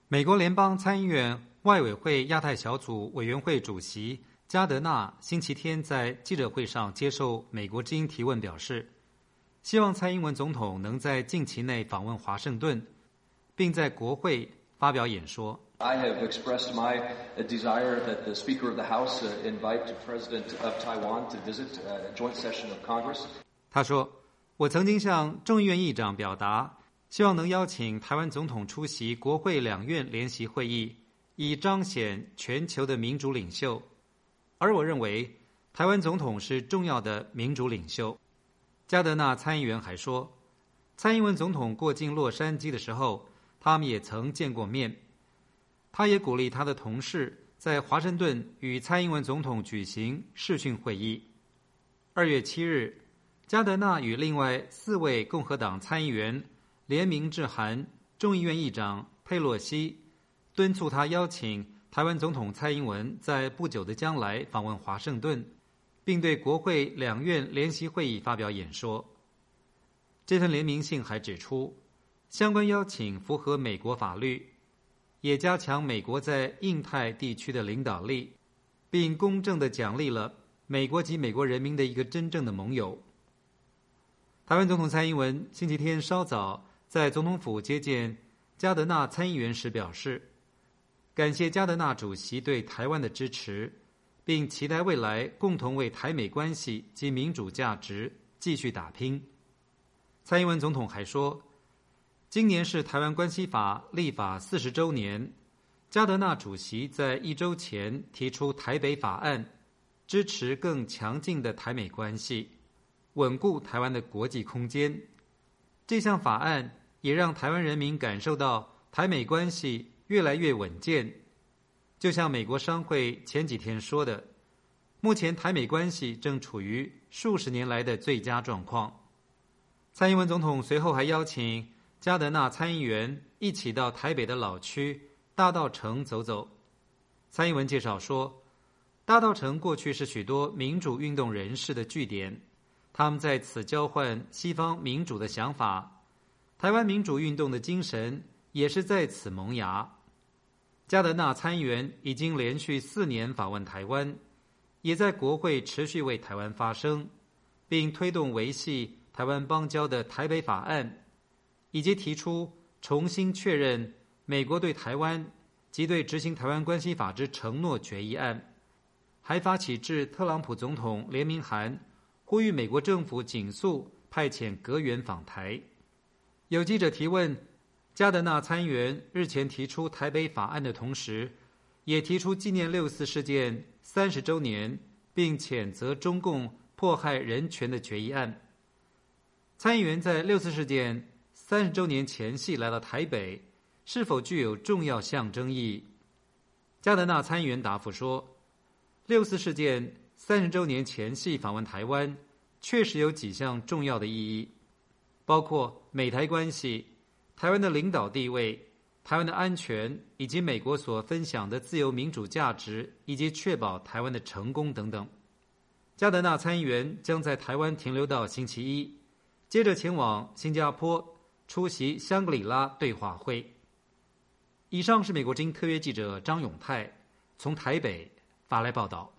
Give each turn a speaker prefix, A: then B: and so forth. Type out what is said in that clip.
A: 美国联邦参议院外委会亚太小组委员会主席加德纳星期天在记者会上接受美国之音提问表示，希望蔡英文总统能在近期内访问华盛顿，并在国会发表演说。
B: I have expressed my desire that the Speaker of the House invite the President of Taiwan to visit a joint session of Congress.
A: 他说，我曾经向众议院议长表达，希望能邀请台湾总统出席国会两院联席会议，以彰显全球的民主领袖。而我认为，台湾总统是重要的民主领袖。加德纳参议员还说，蔡英文总统过境洛杉矶的时候，他们也曾见过面。他也鼓励他的同事在华盛顿与蔡英文总统举行视讯会议。2月7日，加德纳与另外4位共和党参议员联名致函众议院议长佩洛西，敦促他邀请台湾总统蔡英文在不久的将来访问华盛顿，并对国会两院联席会议发表演说。这份联名信还指出，相关邀请符合美国法律，也加强美国在印太地区的领导力，并公正地奖励了美国及美国人民的一个真正的盟友。台湾总统蔡英文星期天稍早在总统府接见加德纳参议员时表示，感谢加德纳主席对台湾的支持，并期待未来共同为台美关系及民主价值继续打拼。蔡英文总统还说，今年是台湾关系法立法40周年，加德纳主席在1周前提出台北法案，支持更强劲的台美关系，稳固台湾的国际空间。这项法案也让台湾人民感受到台美关系越来越稳健。就像美国商会前几天说的，目前台美关系正处于数十年来的最佳状况。蔡英文总统随后还邀请加德纳参议员一起到台北的老区大稻埕走走。蔡英文介绍说，大稻埕过去是许多民主运动人士的据点，他们在此交换西方民主的想法，台湾民主运动的精神也是在此萌芽。加德纳参议员已经连续4年访问台湾，也在国会持续为台湾发声，并推动维系台湾邦交的台北法案，以及提出重新确认美国对台湾及对执行台湾关系法之承诺决议案，还发起致特朗普总统联名函，呼吁美国政府尽速派遣阁员访台。有记者提问，加德纳参议员日前提出台北法案的同时，也提出纪念6·4事件30周年，并谴责中共迫害人权的决议案。参议员在6·4事件30周年前夕来到台北，是否具有重要象征意义？加德纳参议员答复说，6·4事件30周年前夕访问台湾，确实有几项重要的意义，包括美台关系、台湾的领导地位、台湾的安全，以及美国所分享的自由民主价值，以及确保台湾的成功等等。加德纳参议员将在台湾停留到星期一，接着前往新加坡出席香格里拉对话会。以上是美国之音特约记者张永泰从台北发来报道。